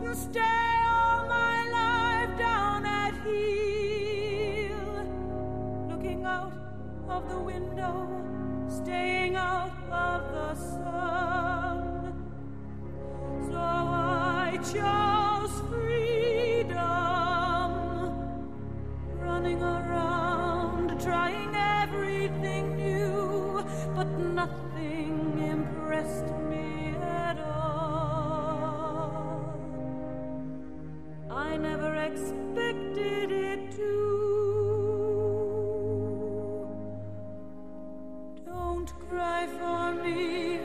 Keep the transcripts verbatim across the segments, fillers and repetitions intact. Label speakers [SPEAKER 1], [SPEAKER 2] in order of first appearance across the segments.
[SPEAKER 1] stay all my life down at heel, looking out of the window, staying out of the sun. So I chose freedom, running around, trying everything new, but nothing impressed me at all. I never expected it to. Don't cry for me,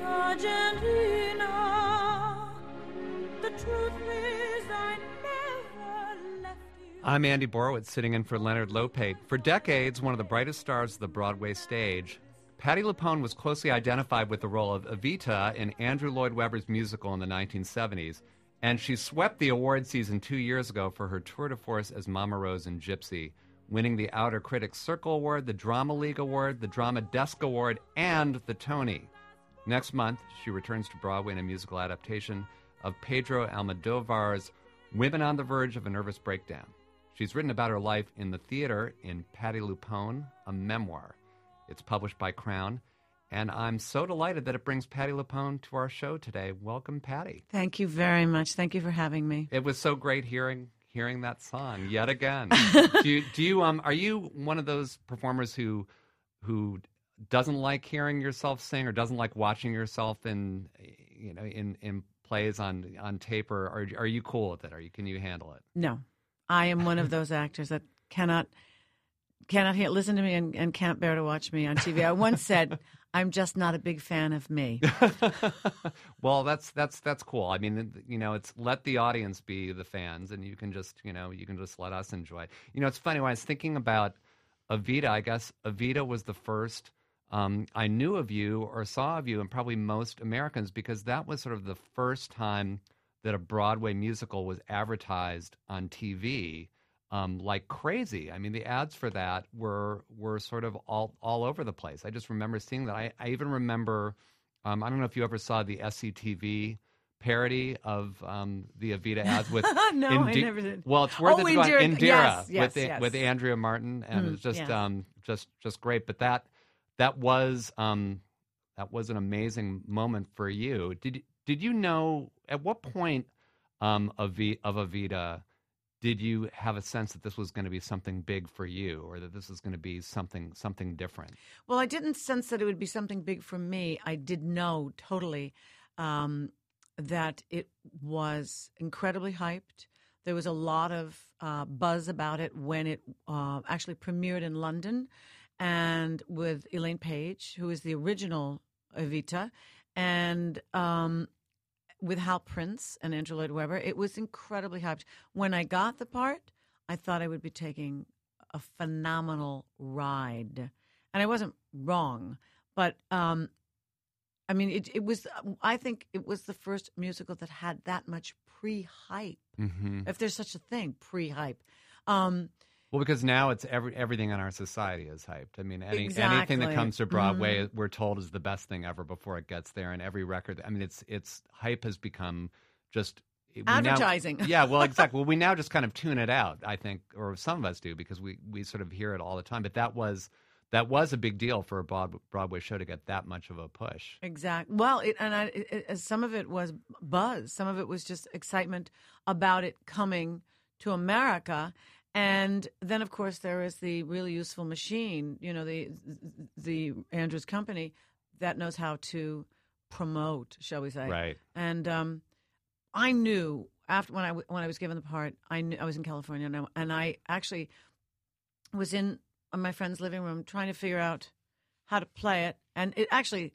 [SPEAKER 1] Argentina. The truth is I never left you.
[SPEAKER 2] I'm Andy Borowitz, sitting in for Leonard Lopate. For decades, one of the brightest stars of the Broadway stage, Patti LuPone was closely identified with the role of Evita in Andrew Lloyd Webber's musical in the nineteen seventies, and she swept the award season two years ago for her tour de force as Mama Rose in Gypsy, winning the Outer Critics Circle Award, the Drama League Award, the Drama Desk Award, and the Tony. Next month, she returns to Broadway in a musical adaptation of Pedro Almodovar's Women on the Verge of a Nervous Breakdown. She's written about her life in the theater in Patti LuPone, a memoir. It's published by Crown, and I'm so delighted that it brings Patti LuPone to our show today. Welcome, Patti.
[SPEAKER 3] Thank you very much. Thank you for having me.
[SPEAKER 2] It was so great hearing hearing that song yet again. do you, do you um are you one of those performers who who doesn't like hearing yourself sing or doesn't like watching yourself in you know in in plays on on tape, or are, are you cool with it? Are you can you handle it?
[SPEAKER 3] No, I am one of those actors that cannot cannot hear, listen to me and, and can't bear to watch me on T V. I once said, I'm just not a big fan of me.
[SPEAKER 2] Well, that's that's that's cool. I mean, you know, it's let the audience be the fans, and you can just you know you can just let us enjoy it. You know, it's funny when I was thinking about Evita. I guess Evita was the first um, I knew of you or saw of you, and probably most Americans, because that was sort of the first time that a Broadway musical was advertised on T V. Um, like crazy. I mean, the ads for that were were sort of all all over the place. I just remember seeing that. I, I even remember, um, I don't know if you ever saw the S C T V parody of um, the Evita ads with.
[SPEAKER 3] No,
[SPEAKER 2] Indi-
[SPEAKER 3] I never did.
[SPEAKER 2] Well, it's worth
[SPEAKER 3] oh,
[SPEAKER 2] it to go on.
[SPEAKER 3] Indira,
[SPEAKER 2] Indira
[SPEAKER 3] yes, yes,
[SPEAKER 2] with
[SPEAKER 3] yes.
[SPEAKER 2] with Andrea Martin, and
[SPEAKER 3] Mm,
[SPEAKER 2] it was just
[SPEAKER 3] yes.
[SPEAKER 2] um, just just great. But that that was um, that was an amazing moment for you. Did did you know at what point um, of of Evita? Did you have a sense that this was going to be something big for you, or that this was going to be something something different?
[SPEAKER 3] Well, I didn't sense that it would be something big for me. I did know totally um, that it was incredibly hyped. There was a lot of uh, buzz about it when it uh, actually premiered in London, and with Elaine Page, who is the original Evita, and um, with Hal Prince and Andrew Lloyd Webber. It was incredibly hyped. When I got the part, I thought I would be taking a phenomenal ride. And I wasn't wrong. But, um, I mean, it, it was, I think it was the first musical that had that much pre-hype.
[SPEAKER 2] Mm-hmm.
[SPEAKER 3] If there's such a thing, pre-hype. Um,
[SPEAKER 2] Well, because now it's every everything in our society is hyped. I mean, any,
[SPEAKER 3] Exactly.
[SPEAKER 2] anything that comes to Broadway,
[SPEAKER 3] Mm-hmm.
[SPEAKER 2] we're told is the best thing ever before it gets there. And every record, I mean, it's it's hype has become just we now-
[SPEAKER 3] Advertising.
[SPEAKER 2] yeah, well, exactly. Well, we now just kind of tune it out, I think, or some of us do, because we, we sort of hear it all the time. But that was that was a big deal for a Broad, Broadway show to get that much of a push.
[SPEAKER 3] Exactly. Well, it, and I, it, it, some of it was buzz. Some of it was just excitement about it coming to America. And then, of course, there is the really useful machine, you know, the the Andrews Company that knows how to promote, shall we say?
[SPEAKER 2] Right.
[SPEAKER 3] And um, I knew after when I w- when I was given the part, I knew I was in California, and I, and I actually was in my friend's living room trying to figure out how to play it. And it actually,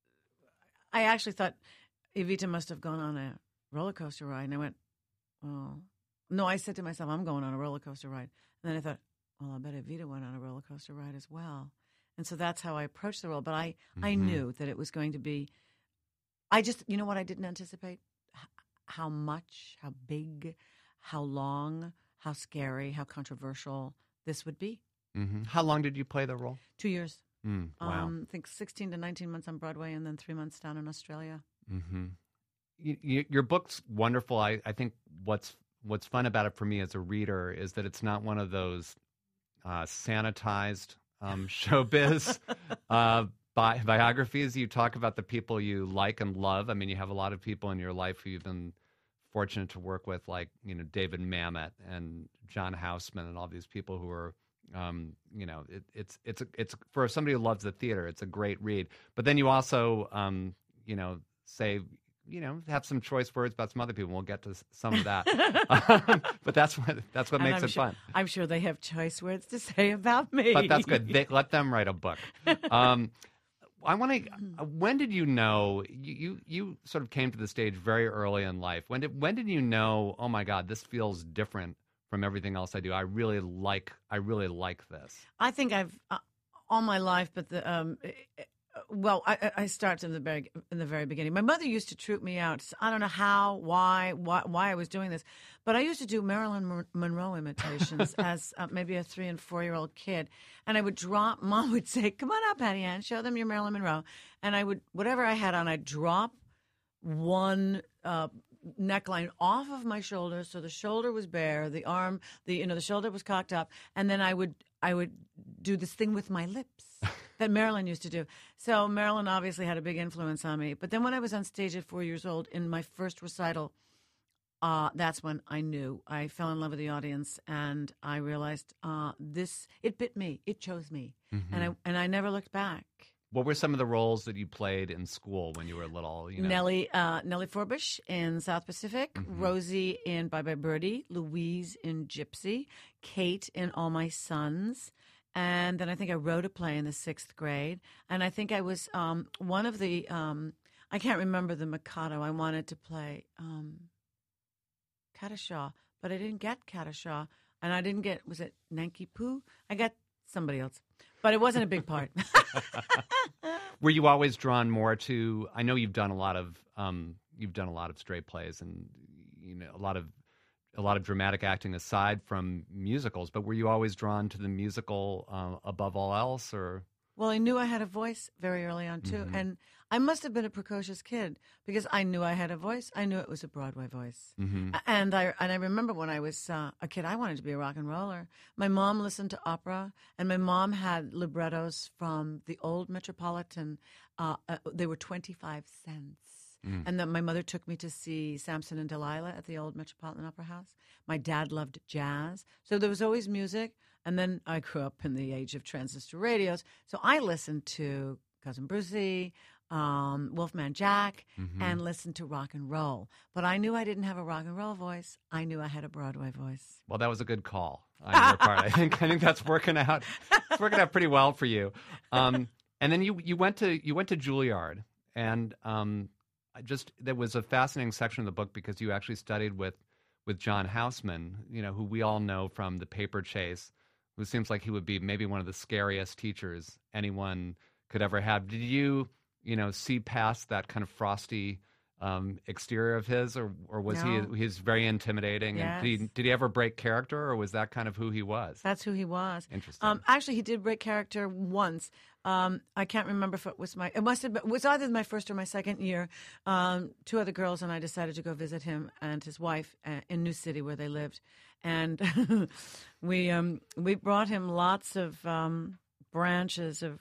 [SPEAKER 3] I actually thought Evita must have gone on a roller coaster ride, and I went, oh. No, I said to myself, I'm going on a roller coaster ride. And then I thought, well, I bet Evita went on a roller coaster ride as well. And so that's how I approached the role. But I,
[SPEAKER 2] Mm-hmm.
[SPEAKER 3] I knew that it was going to be, I just, you know what I didn't anticipate? H- how much, how big, how long, how scary, how controversial this would be.
[SPEAKER 2] Mm-hmm. How long did you play the role?
[SPEAKER 3] Two years.
[SPEAKER 2] Mm, wow.
[SPEAKER 3] Um, I think sixteen to nineteen months on Broadway and then three months down in Australia.
[SPEAKER 2] Mm-hmm. you, you, your book's wonderful. I, I think what's what's fun about it for me as a reader is that it's not one of those uh, sanitized um, showbiz uh, bi- biographies. You talk about the people you like and love. I mean, you have a lot of people in your life who you've been fortunate to work with, like, you know, David Mamet and John Houseman and all these people who are, um, you know, it, it's it's it's for somebody who loves the theater, it's a great read. But then you also, um, you know, say, you know, have some choice words about some other people. We'll get to some of that, um, but that's what that's what
[SPEAKER 3] And
[SPEAKER 2] makes
[SPEAKER 3] I'm
[SPEAKER 2] it
[SPEAKER 3] sure,
[SPEAKER 2] fun.
[SPEAKER 3] I'm sure they have choice words to say about me.
[SPEAKER 2] But that's good. They, let them write a book. Um, I want to. When did you know you, you you sort of came to the stage very early in life? When did when did you know? Oh my God, this feels different from everything else I do. I really like. I really like this.
[SPEAKER 3] I think I've uh, all my life, but the um, well, I, I started in the very in the very beginning. My mother used to troop me out. I don't know how, why, why, why I was doing this, but I used to do Marilyn Mon- Monroe imitations as uh, maybe a three and four year old kid, and I would drop. Mom would say, "Come on up, Patty Ann, show them your Marilyn Monroe," and I would whatever I had on, I'd drop one uh, neckline off of my shoulder, so the shoulder was bare, the arm, the you know, the shoulder was cocked up, and then I would I would do this thing with my lips that Marilyn used to do. So Marilyn obviously had a big influence on me. But then when I was on stage at four years old in my first recital, uh, that's when I knew. I fell in love with the audience, and I realized uh, this. It bit me. It chose me,
[SPEAKER 2] Mm-hmm.
[SPEAKER 3] and I and I never looked back.
[SPEAKER 2] What were some of the roles that you played in school when you were little? You know?
[SPEAKER 3] Nellie uh, Nellie Forbush in South Pacific,
[SPEAKER 2] Mhm.
[SPEAKER 3] Rosie in Bye Bye Birdie, Louise in Gypsy, Kate in All My Sons, and then I think I wrote a play in the sixth grade, and I think I was um, one of the um, I can't remember the Mikado. I wanted to play um, Kadashaw, but I didn't get Kadashaw, and I didn't get was it Nanki Poo? I got somebody else, but it wasn't a big part.
[SPEAKER 2] Were you always drawn more to? I know you've done a lot of um, you've done a lot of straight plays and you know a lot of a lot of dramatic acting aside from musicals. But were you always drawn to the musical uh, above all else, or?
[SPEAKER 3] Well, I knew I had a voice very early on too,
[SPEAKER 2] Mhm.
[SPEAKER 3] and I must have been a precocious kid because I knew I had a voice. I knew it was a Broadway voice,
[SPEAKER 2] Mm-hmm.
[SPEAKER 3] and I and I remember when I was uh, a kid, I wanted to be a rock and roller. My mom listened to opera, and my mom had librettos from the old Metropolitan. Uh, uh, they were twenty-five cents.
[SPEAKER 2] Mm.
[SPEAKER 3] And then my mother took me to see Samson and Delilah at the old Metropolitan Opera House. My dad loved jazz. So there was always music. And then I grew up in the age of transistor radios. So I listened to Cousin Brucey, um, Wolfman Jack,
[SPEAKER 2] Mhm.
[SPEAKER 3] and listened to rock and roll. But I knew I didn't have a rock and roll voice. I knew I had a Broadway voice.
[SPEAKER 2] Well, that was a good call on your part. I think I think that's working out. It's working out pretty well for you. Um, and then you you went to you went to Juilliard, and um, I just there was a fascinating section of the book because you actually studied with with John Houseman, you know, who we all know from The Paper Chase, who seems like he would be maybe one of the scariest teachers anyone could ever have. Did you, you know, see past that kind of frosty um, exterior of his, or or was
[SPEAKER 3] No.
[SPEAKER 2] he he's very intimidating? And did he,
[SPEAKER 3] Yes.
[SPEAKER 2] did he ever break character, or was that kind of who he was?
[SPEAKER 3] That's who he was.
[SPEAKER 2] Interesting.
[SPEAKER 3] Um, actually, he did break character once. Um, I can't remember if it was my. It must have been. It was either my first or my second year. Um, two other girls and I decided to go visit him and his wife uh, in New City where they lived, and we um, we brought him lots of um, branches of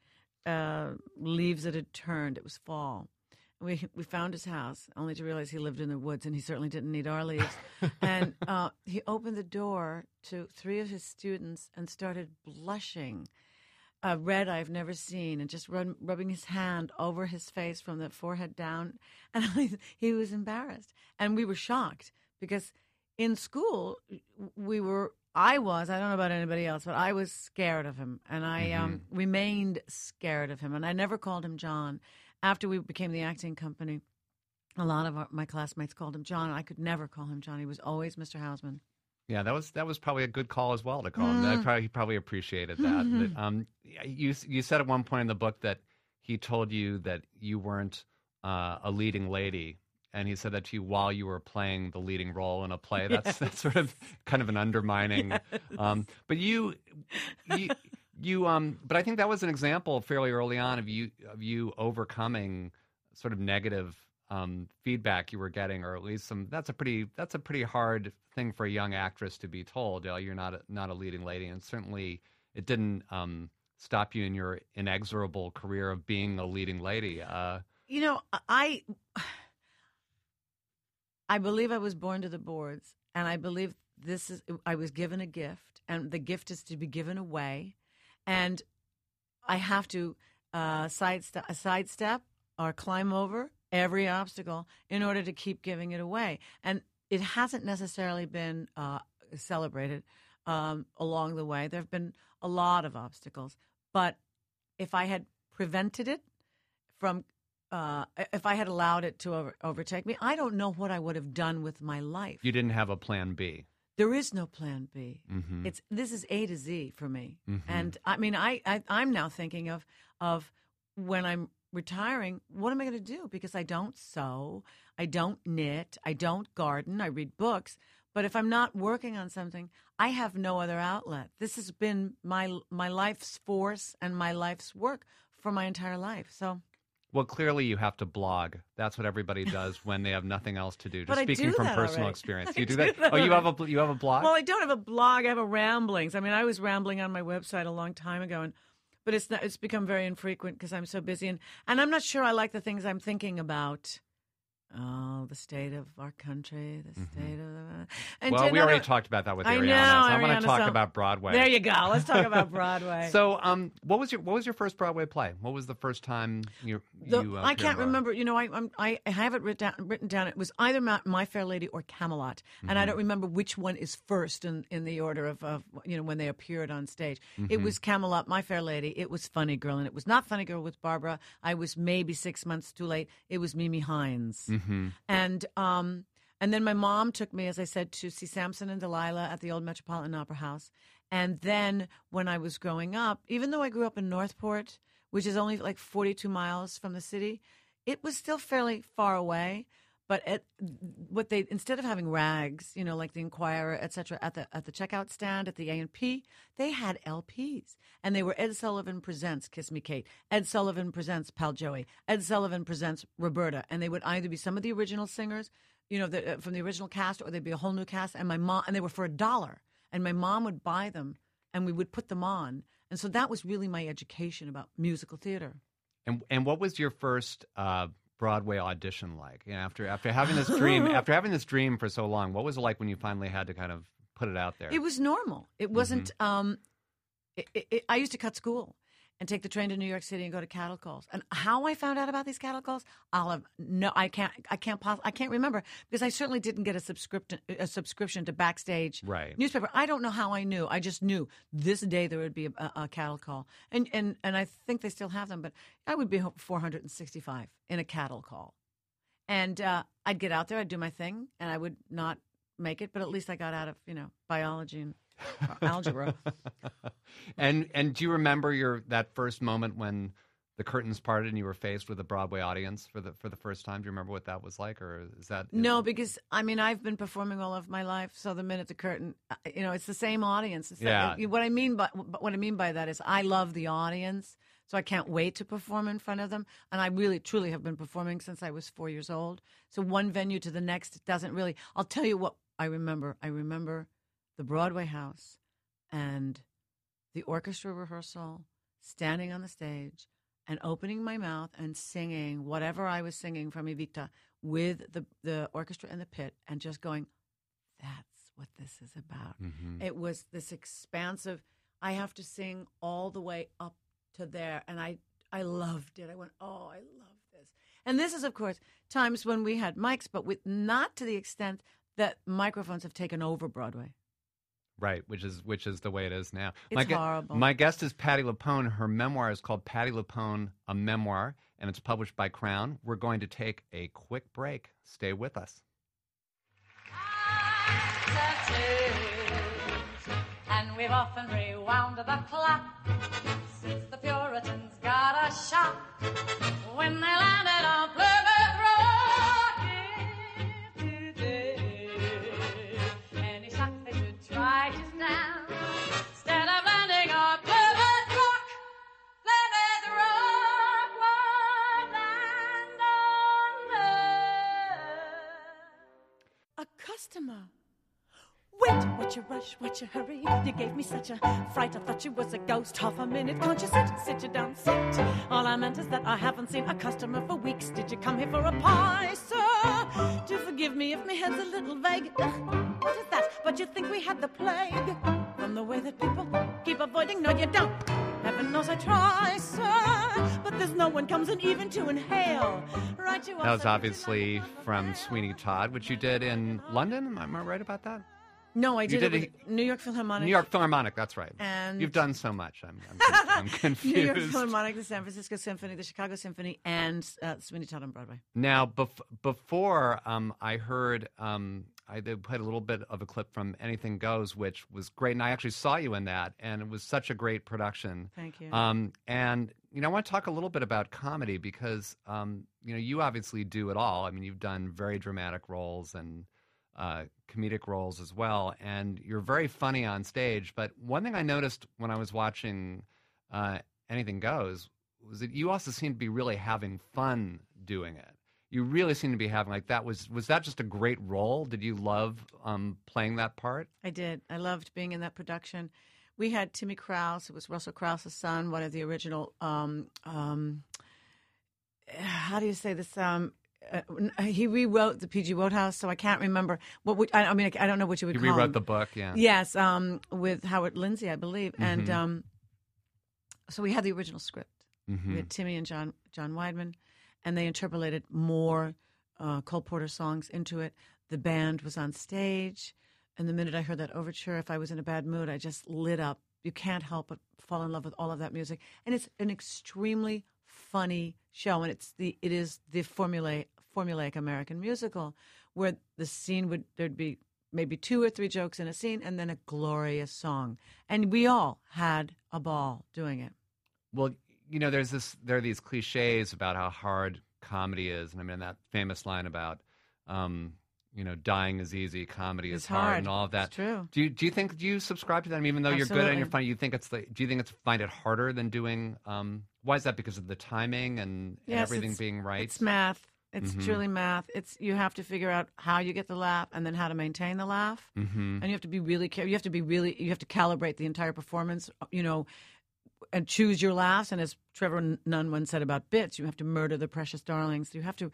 [SPEAKER 3] uh, leaves that had turned. It was fall. We we found his house, only to realize he lived in the woods, and he certainly didn't need our leaves. and uh, he opened the door to three of his students and started blushing, a red I've never seen, and just run, rubbing his hand over his face from the forehead down. And I, he was embarrassed, and we were shocked because in school we were. I was. I don't know about anybody else, but I was scared of him, and I
[SPEAKER 2] Mm-hmm.
[SPEAKER 3] um, remained scared of him, and I never called him John. After we became the acting company, a lot of our, my classmates called him John. I could never call him John. He was always Mister Houseman.
[SPEAKER 2] Yeah, that was that was probably a good call as well to call him.
[SPEAKER 3] Mm.
[SPEAKER 2] I probably, he probably appreciated that. That, um, you you said at one point in the book that he told you that you weren't uh, a leading lady, and he said that to you while you were playing the leading role in a play. That's
[SPEAKER 3] Yes.
[SPEAKER 2] that's sort of kind of an undermining. Um, but you you you um. But I think that was an example fairly early on of you of you overcoming sort of negative um, feedback you were getting, or at least some. That's a pretty that's a pretty hard thing for a young actress to be told. You know, you're not a, not a leading lady, and certainly it didn't um, stop you in your inexorable career of being a leading lady. Uh,
[SPEAKER 3] You know, I I believe I was born to the boards, and I believe this is I was given a gift, and the gift is to be given away, and I have to uh, sidestep, sidestep or climb over every obstacle in order to keep giving it away. And it hasn't necessarily been uh, celebrated um, along the way. There have been a lot of obstacles, but if I had prevented it from Uh, if I had allowed it to over, overtake me, I don't know what I would have done with my life.
[SPEAKER 2] you didn't have a plan B.
[SPEAKER 3] There is no plan B.
[SPEAKER 2] Mm-hmm.
[SPEAKER 3] It's this is A to Z for me,
[SPEAKER 2] Mm-hmm.
[SPEAKER 3] and I mean, I, I I'm now thinking of of when I'm retiring. What am I going to do? Because I don't sew, I don't knit, I don't garden, I read books. But if I'm not working on something, I have no other outlet. This has been my my life's force and my life's work for my entire life. So.
[SPEAKER 2] Well, clearly you have to blog. That's what everybody does when they have nothing else to do. Just
[SPEAKER 3] But I
[SPEAKER 2] speaking
[SPEAKER 3] do
[SPEAKER 2] from
[SPEAKER 3] that
[SPEAKER 2] personal
[SPEAKER 3] already.
[SPEAKER 2] experience,
[SPEAKER 3] I
[SPEAKER 2] you do
[SPEAKER 3] do
[SPEAKER 2] that.
[SPEAKER 3] that
[SPEAKER 2] Oh, you have
[SPEAKER 3] already.
[SPEAKER 2] a you have a blog.
[SPEAKER 3] Well, I don't have a blog. I have a ramblings. I mean, I was rambling on my website a long time ago, and but it's not, it's become very infrequent because I'm so busy, and, and I'm not sure I like the things I'm thinking about. Oh, the state of our country, the state of the... And
[SPEAKER 2] well,
[SPEAKER 3] to
[SPEAKER 2] we
[SPEAKER 3] another-
[SPEAKER 2] already talked about that with
[SPEAKER 3] I
[SPEAKER 2] Ariana.
[SPEAKER 3] know,
[SPEAKER 2] so I want
[SPEAKER 3] Ariana,
[SPEAKER 2] to talk
[SPEAKER 3] so-
[SPEAKER 2] about Broadway.
[SPEAKER 3] There you go. Let's talk about Broadway.
[SPEAKER 2] So, um, what was your what was your first Broadway play? What was the first time you
[SPEAKER 3] The-
[SPEAKER 2] you? Uh,
[SPEAKER 3] I
[SPEAKER 2] appeared
[SPEAKER 3] can't
[SPEAKER 2] on
[SPEAKER 3] remember. You know, I I'm, I have it written down, written down. It was either My, My Fair Lady or Camelot, and
[SPEAKER 2] Mm-hmm.
[SPEAKER 3] I don't remember which one is first in, in the order of, of you know when they appeared on stage.
[SPEAKER 2] Mm-hmm.
[SPEAKER 3] It was Camelot, My Fair Lady. It was Funny Girl, and it was not Funny Girl with Barbara. I was maybe six months too late. It was Mimi Hines,
[SPEAKER 2] Mm-hmm.
[SPEAKER 3] and um and then my mom took me, as I said, to see Samson and Delilah at the old Metropolitan Opera House. And then when I was growing up, even though I grew up in Northport, which is only like forty-two miles from the city, it was still fairly far away. But at what they instead of having rags, you know, like the Inquirer, et cetera, at the at the checkout stand at the A and P, they had L Ps, and they were Ed Sullivan Presents Kiss Me Kate, Ed Sullivan Presents Pal Joey, Ed Sullivan Presents Roberta, and they would either be some of the original singers, you know, the, uh, from the original cast, or they'd be a whole new cast. And my mom, and they were for a dollar, and my mom would buy them, and we would put them on, and so that was really my education about musical theater.
[SPEAKER 2] And and what was your first uh, Broadway audition like? You know, after after having this dream, after having this dream for so long, what was it like when you finally had to kind of put it out there?
[SPEAKER 3] It was normal. It wasn't. Um, it, it, it, I used to cut school and take the train to New York City and go to cattle calls. And how I found out about these cattle calls, I'll have no. I can't. I can't. Poss- I can't remember because I certainly didn't get a subscription. A subscription to Backstage
[SPEAKER 2] Right.
[SPEAKER 3] newspaper. I don't know how I knew. I just knew this day there would be a, a, a cattle call, and and and I think they still have them. But I would be four hundred sixty-five in a cattle call, and uh, I'd get out there. I'd do my thing, and I would not make it. But at least I got out of you know biology and algebra.
[SPEAKER 2] and and do you remember your that first moment when the curtains parted and you were faced with a Broadway audience for the for the first time? Do you remember what that was like, or is that
[SPEAKER 3] No, because I mean I've been performing all of my life. So the minute the curtain, uh, you know, it's the same audience. It's
[SPEAKER 2] Yeah.
[SPEAKER 3] the- what I mean by what I mean by that is I love the audience, so I can't wait to perform in front of them. And I really truly have been performing since I was four years old. So one venue to the next doesn't really. I'll tell you what I remember. I remember the Broadway house and the orchestra rehearsal, standing on the stage and opening my mouth and singing whatever I was singing from Evita with the, the orchestra in the pit and just going, that's what this is about.
[SPEAKER 2] Mhm.
[SPEAKER 3] It was this expansive, I have to sing all the way up to there. And I, I loved it. I went, oh, I love this. And this is, of course, times when we had mics, but with not to the extent that microphones have taken over Broadway.
[SPEAKER 2] Right, which is which is the way it is now.
[SPEAKER 3] It's
[SPEAKER 2] my gu-
[SPEAKER 3] horrible.
[SPEAKER 2] My guest is Patti LuPone. Her memoir is called Patti LuPone, a Memoir, and it's published by Crown. We're going to take a quick break. Stay with us.
[SPEAKER 4] And we've often rewound the clock since the Puritans got a shock when they landed on Plymouth Rock. If today any shock they should try just now, instead of landing on Plymouth Rock, Plymouth Rock would land on
[SPEAKER 1] customer. Wait, what you rush, what you hurry? You gave me such a fright, I thought you was a ghost. Half a minute, can't you sit? Sit you down, sit. All I meant is that I haven't seen a customer for weeks. Did you come here for a pie, sir? Do forgive me if my head's a little vague. Uh, what is that? But you think we had the plague? From the way that people keep avoiding, no you don't. Heaven knows I try, sir, but there's no one comes in even to inhale. Right, you are
[SPEAKER 2] That was
[SPEAKER 1] so
[SPEAKER 2] obviously
[SPEAKER 1] busy,
[SPEAKER 2] from Sweeney Todd, which you did in London. Am I right about that?
[SPEAKER 3] No, I
[SPEAKER 2] You
[SPEAKER 3] did,
[SPEAKER 2] did
[SPEAKER 3] it with New York Philharmonic.
[SPEAKER 2] New York Philharmonic, that's right.
[SPEAKER 3] And-
[SPEAKER 2] You've done so much. I'm, I'm, con- I'm confused.
[SPEAKER 3] New York Philharmonic, the San Francisco Symphony, the Chicago Symphony, and uh, Sweeney Todd on Broadway.
[SPEAKER 2] Now, bef- before um, I heard, um, I did played a little bit of a clip from Anything Goes, which was great, and I actually saw you in that, and it was such a great production.
[SPEAKER 3] Thank you.
[SPEAKER 2] Um, and you know, I want to talk a little bit about comedy because um, you know, you obviously do it all. I mean, you've done very dramatic roles and uh, comedic roles as well, and you're very funny on stage. But one thing I noticed when I was watching uh, Anything Goes was that you also seem to be really having fun doing it. You really seem to be having like that. Was was that just a great role? Did you love um, playing that part?
[SPEAKER 3] I did. I loved being in that production. We had Timmy Krause, who was Russell Krause's son, one of the original. Um, um, how do you say this? Um, uh, he rewrote the P G Wodehouse, so I can't remember what. Would, I, I mean, I don't know what you would
[SPEAKER 2] You
[SPEAKER 3] call
[SPEAKER 2] rewrote
[SPEAKER 3] him.
[SPEAKER 2] the book, yeah.
[SPEAKER 3] Yes, um, with Howard Lindsay, I believe, and
[SPEAKER 2] Mhm.
[SPEAKER 3] um, so we had the original script.
[SPEAKER 2] Mm-hmm.
[SPEAKER 3] We had Timmy and John John Weidman, and they interpolated more uh, Cole Porter songs into it. The band was on stage, and the minute I heard that overture, if I was in a bad mood, I just lit up. You can't help but fall in love with all of that music, and it's an extremely funny show, and it's the it is the formulaic formulaic American musical where the scene would there'd be maybe two or three jokes in a scene, and then a glorious song, and we all had a ball doing it.
[SPEAKER 2] Well, you know, there's this. There are these cliches about how hard comedy is, and I mean that famous line about, um, you know, dying is easy, comedy is
[SPEAKER 3] It's
[SPEAKER 2] hard,
[SPEAKER 3] hard.
[SPEAKER 2] and all of that.
[SPEAKER 3] It's true.
[SPEAKER 2] Do you do you think do you subscribe to that? I mean, even though you're good and you're
[SPEAKER 3] Absolutely.
[SPEAKER 2] funny, you think it's the. Do you think it's find it harder than doing? Um, why is that? Because of the timing and, and
[SPEAKER 3] Yes,
[SPEAKER 2] everything
[SPEAKER 3] it's-
[SPEAKER 2] being right.
[SPEAKER 3] It's math. It's
[SPEAKER 2] Mhm.
[SPEAKER 3] truly math. It's you have to figure out how you get the laugh and then how to maintain the laugh.
[SPEAKER 2] Mm-hmm.
[SPEAKER 3] And you have to be really careful. You have to be really. You have to calibrate the entire performance. You know, and choose your laughs. And as Trevor Nunn once said about bits, you have to murder the precious darlings. You have to.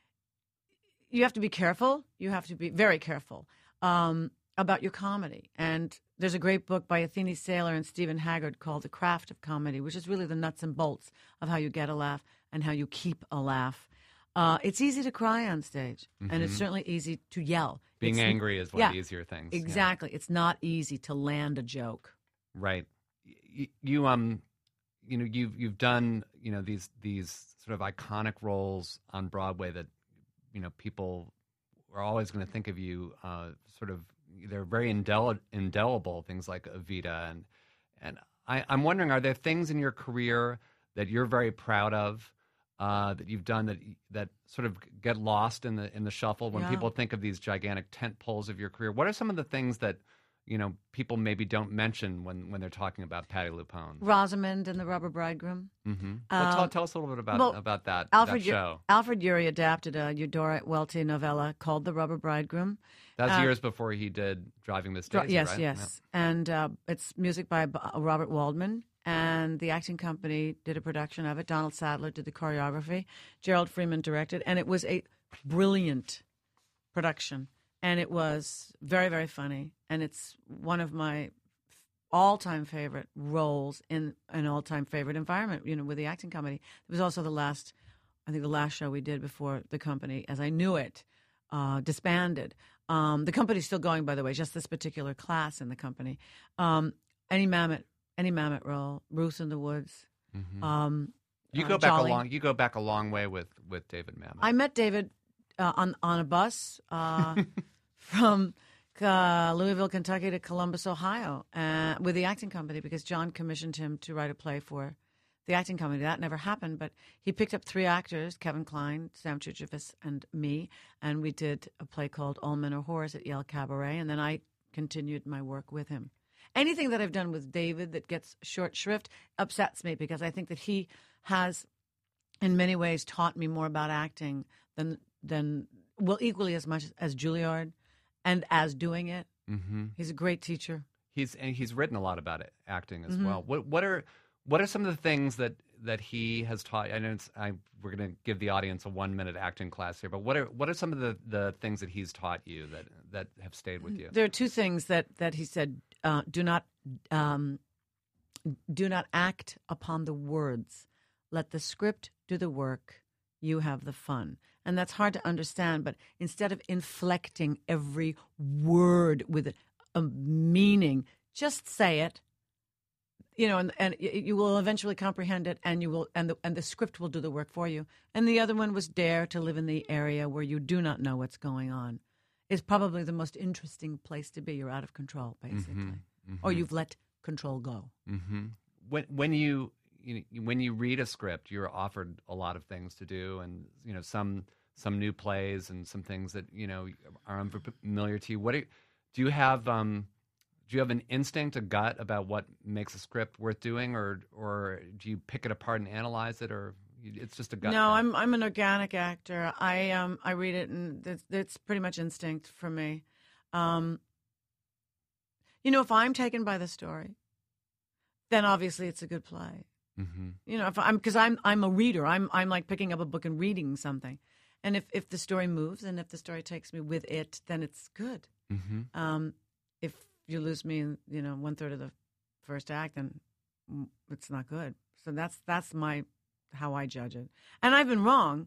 [SPEAKER 3] You have to be careful. You have to be very careful um, about your comedy. And there's a great book by Athene Saylor and Stephen Haggard called The Craft of Comedy, which is really the nuts and bolts of how you get a laugh and how you keep a laugh. Uh, it's easy to cry on stage, and it's certainly easy to yell.
[SPEAKER 2] Being
[SPEAKER 3] It's-
[SPEAKER 2] angry is one
[SPEAKER 3] yeah,
[SPEAKER 2] of the easier things. yeah.
[SPEAKER 3] Exactly. It's not easy to land a joke.
[SPEAKER 2] Right. You, you um, you know, you've you've done you know these these sort of iconic roles on Broadway that you know people are always going to think of you. Uh, sort of, they're very indel- indelible. Things like Evita, and and I, I'm wondering, are there things in your career that you're very proud of? Uh, that you've done that that sort of get lost in the in the shuffle when
[SPEAKER 3] Yeah.
[SPEAKER 2] people think of these gigantic tent poles of your career. What are some of the things that you know people maybe don't mention when, when they're talking about Patti LuPone?
[SPEAKER 3] Rosamund and the Rubber Bridegroom.
[SPEAKER 2] Mm-hmm. well, tell,
[SPEAKER 3] Um,
[SPEAKER 2] tell us a little bit about
[SPEAKER 3] well,
[SPEAKER 2] about that,
[SPEAKER 3] Alfred
[SPEAKER 2] that
[SPEAKER 3] Ur-
[SPEAKER 2] show.
[SPEAKER 3] Alfred Urey adapted a Eudora Welty novella called The Rubber Bridegroom.
[SPEAKER 2] That was
[SPEAKER 3] uh,
[SPEAKER 2] years before he did Driving Miss
[SPEAKER 3] Dra-
[SPEAKER 2] Daisy,
[SPEAKER 3] yes,
[SPEAKER 2] right?
[SPEAKER 3] yes. And uh, it's music by B- Robert Waldman. And the acting company did a production of it. Donald Sadler did the choreography. Gerald Freeman directed. And it was a brilliant production. And it was very, very funny. And it's one of my all-time favorite roles in an all-time favorite environment, you know, with the acting company. It was also the last, I think the last show we did before the company, as I knew it, uh, disbanded. Um, the company's still going, by the way, just this particular class in the company. Um, any Mamet, any Mamet role, Ruth in the Woods.
[SPEAKER 2] Mhm.
[SPEAKER 3] Um,
[SPEAKER 2] You
[SPEAKER 3] uh,
[SPEAKER 2] go back
[SPEAKER 3] Jolly.
[SPEAKER 2] a long. You go back a long way with, with David Mamet.
[SPEAKER 3] I met David uh, on on a bus uh, from uh, Louisville, Kentucky to Columbus, Ohio, uh, with the acting company because John commissioned him to write a play for the acting company. That never happened, but he picked up three actors: Kevin Kline, Sam Chichevich, and me, and we did a play called All Men Are Whores at Yale Cabaret, and then I continued my work with him. Anything that I've done with David that gets short shrift upsets me because I think that he has, in many ways, taught me more about acting than than well, equally as much as Juilliard and as doing it.
[SPEAKER 2] Mm-hmm.
[SPEAKER 3] He's a great teacher.
[SPEAKER 2] He's and he's written a lot about it, acting as
[SPEAKER 3] Mm-hmm.
[SPEAKER 2] well. What what are what are some of the things that, that he has taught? I know it's, I, we're going to give the audience a one minute acting class here, but what are what are some of the, the things that he's taught you that that have stayed with you?
[SPEAKER 3] There are two things that that he said: uh, do not um, do not act upon the words. Let the script do the work. You have the fun. And that's hard to understand, but instead of inflecting every word with a meaning, just say it. You know, and, and you will eventually comprehend it, and you will, and the and the script will do the work for you. And the other one was dare to live in the area where you do not know what's going on. It's probably the most interesting place to be. You're out of control, basically,
[SPEAKER 2] Mm-hmm.
[SPEAKER 3] or you've let control go.
[SPEAKER 2] Mm-hmm. When when you, you know, when you read a script, you're offered a lot of things to do, and you know some some new plays and some things that you know are unfamiliar to you. What are, do you have? Um, Do you have an instinct, a gut about what makes a script worth doing, or or do you pick it apart and analyze it, or it's just a gut?
[SPEAKER 3] No,
[SPEAKER 2] thing?
[SPEAKER 3] I'm I'm an organic actor. I um I read it and it's, it's pretty much instinct for me. Um, you know, if I'm taken by the story, then obviously it's a good play.
[SPEAKER 2] Mm-hmm.
[SPEAKER 3] You know, if I'm because I'm I'm a reader. I'm I'm like picking up a book and reading something, and if if the story moves and if the story takes me with it, then it's good.
[SPEAKER 2] Mm-hmm.
[SPEAKER 3] Um, if you lose me in, you know, one third of the first act, then it's not good. So that's that's my how I judge it, and I've been wrong.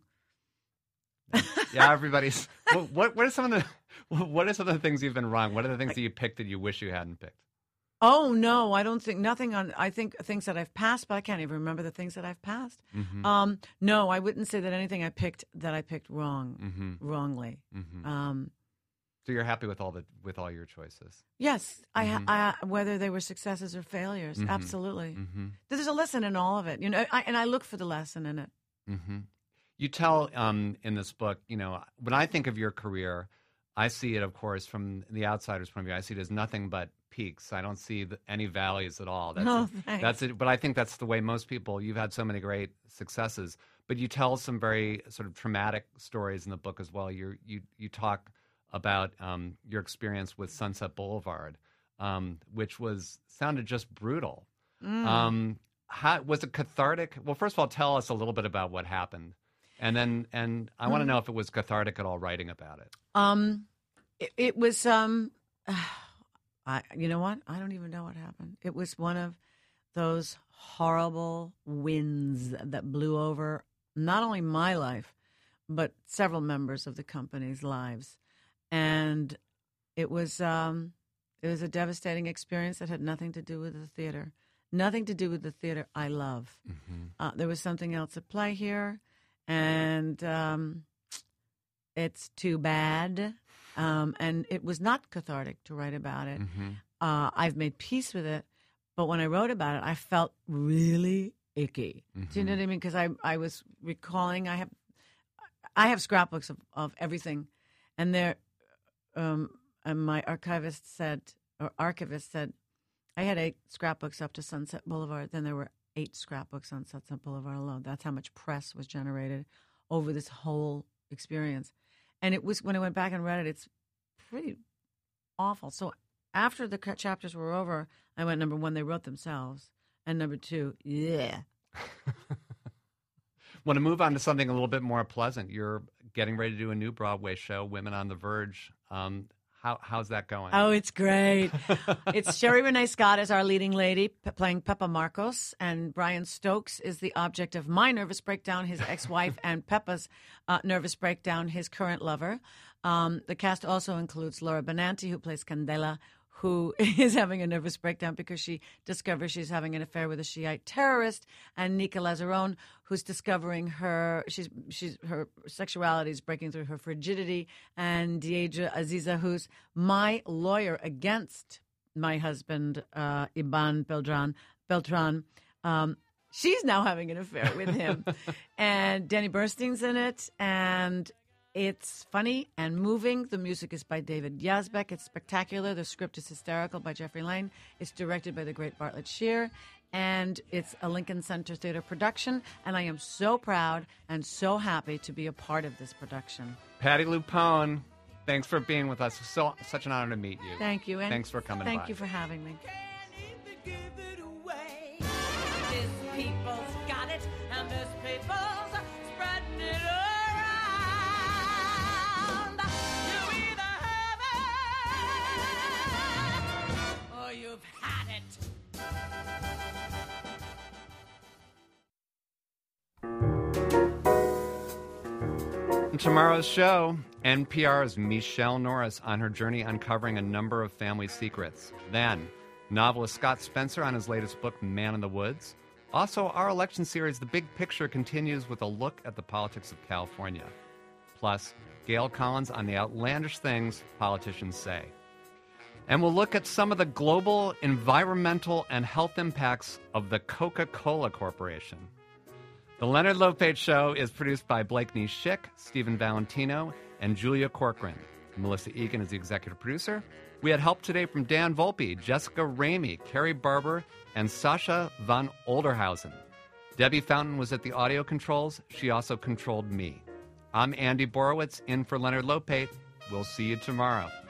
[SPEAKER 2] Yeah, everybody's. what, what what are some of the what are some of the things you've been wrong? What are the things that you picked that you wish you hadn't picked?
[SPEAKER 3] Oh no, I don't think nothing on. I think things that I've passed, but I can't even remember the things that I've passed.
[SPEAKER 2] Mm-hmm.
[SPEAKER 3] Um, no, I wouldn't say that anything I picked that I picked wrong,
[SPEAKER 2] Mm-hmm.
[SPEAKER 3] wrongly.
[SPEAKER 2] Mm-hmm.
[SPEAKER 3] Um,
[SPEAKER 2] So you're happy with all the with all your choices?
[SPEAKER 3] yes, I,
[SPEAKER 2] Mhm.
[SPEAKER 3] I whether they were successes or failures,
[SPEAKER 2] Mhm.
[SPEAKER 3] absolutely.
[SPEAKER 2] Mm-hmm.
[SPEAKER 3] There's a lesson in all of it, you know, I, and I look for the lesson in it.
[SPEAKER 2] Mm-hmm. You tell um, in this book, you know, when I think of your career, I see it, of course, from the outsider's point of view. I see it as nothing but peaks. I don't see the, any valleys at all. That's
[SPEAKER 3] Oh,
[SPEAKER 2] it.
[SPEAKER 3] thanks.
[SPEAKER 2] That's it. But I think that's the way most people. You've had so many great successes, but you tell some very sort of traumatic stories in the book as well. You you you talk about um, your experience with Sunset Boulevard, um, which was sounded just brutal.
[SPEAKER 3] Mm.
[SPEAKER 2] Um, how, was it cathartic? Well, first of all, tell us a little bit about what happened, and then and I want to know if it was cathartic at all writing about it.
[SPEAKER 3] Um, it, it was. Um, I. You know what? I don't even know what happened. It was one of those horrible winds that blew over not only my life, but several members of the company's lives, and it was. Um, it was a devastating experience that had nothing to do with the theater. Nothing to do with the theater I love.
[SPEAKER 2] Mm-hmm.
[SPEAKER 3] Uh, there was something else at play here, and um, it's too bad. Um, and it was not cathartic to write about it.
[SPEAKER 2] Mm-hmm.
[SPEAKER 3] Uh, I've made peace with it, but when I wrote about it, I felt really icky.
[SPEAKER 2] Mm-hmm.
[SPEAKER 3] Do you know what I mean? Because I I was recalling I have I have scrapbooks of, of everything, and there, um, and my archivist said or archivist said. I had eight scrapbooks up to Sunset Boulevard. Then there were eight scrapbooks on Sunset Boulevard alone. That's how much press was generated over this whole experience. And it was when I went back and read it, it's pretty awful. So after the chapters were over, I went, number one, they wrote themselves. And number two, yeah.
[SPEAKER 2] Want to move on to something a little bit more pleasant. You're getting ready to do a new Broadway show, Women on the Verge. Um, How, how's that going?
[SPEAKER 3] Oh, it's great. It's Sherry Renee Scott is our leading lady, p- playing Peppa Marcos, and Brian Stokes is the object of my nervous breakdown, his ex-wife, and Peppa's uh, nervous breakdown, his current lover. Um, the cast also includes Laura Benanti, who plays Candela, who is having a nervous breakdown because she discovers she's having an affair with a Shiite terrorist, and Nika Lazzarone, who's discovering her she's she's her sexuality is breaking through her frigidity, and Deidre Aziza, who's my lawyer against my husband uh, Iban Beltran. Beltran, um, she's now having an affair with him, and Danny Bernstein's in it, and. It's funny and moving. The music is by David Yazbek. It's spectacular. The script is hysterical by Jeffrey Lane. It's directed by the great Bartlett Shear. And it's a Lincoln Center Theater production. And I am so proud and so happy to be a part of this production.
[SPEAKER 2] Patti LuPone, Thanks for being with us. So such an honor to meet you.
[SPEAKER 3] Thank you. And
[SPEAKER 2] Thanks for coming
[SPEAKER 3] Thank
[SPEAKER 2] by.
[SPEAKER 3] you for having me.
[SPEAKER 1] This people's got it, and this people's spreading it around. You either have it, or you've had it.
[SPEAKER 2] In tomorrow's show, N P R's Michelle Norris on her journey uncovering a number of family secrets. Then, novelist Scott Spencer on his latest book, Man in the Woods. Also, our election series, The Big Picture, continues with a look at the politics of California. Plus, Gail Collins on the outlandish things politicians say. And we'll look at some of the global environmental and health impacts of the Coca-Cola Corporation. The Leonard Lopate Show is produced by Blakeney Schick, Stephen Valentino, and Julia Corcoran. Melissa Egan is the executive producer. We had help today from Dan Volpe, Jessica Ramey, Carrie Barber, and Sasha von Olderhausen. Debbie Fountain was at the audio controls. She also controlled me. I'm Andy Borowitz, in for Leonard Lopate. We'll see you tomorrow.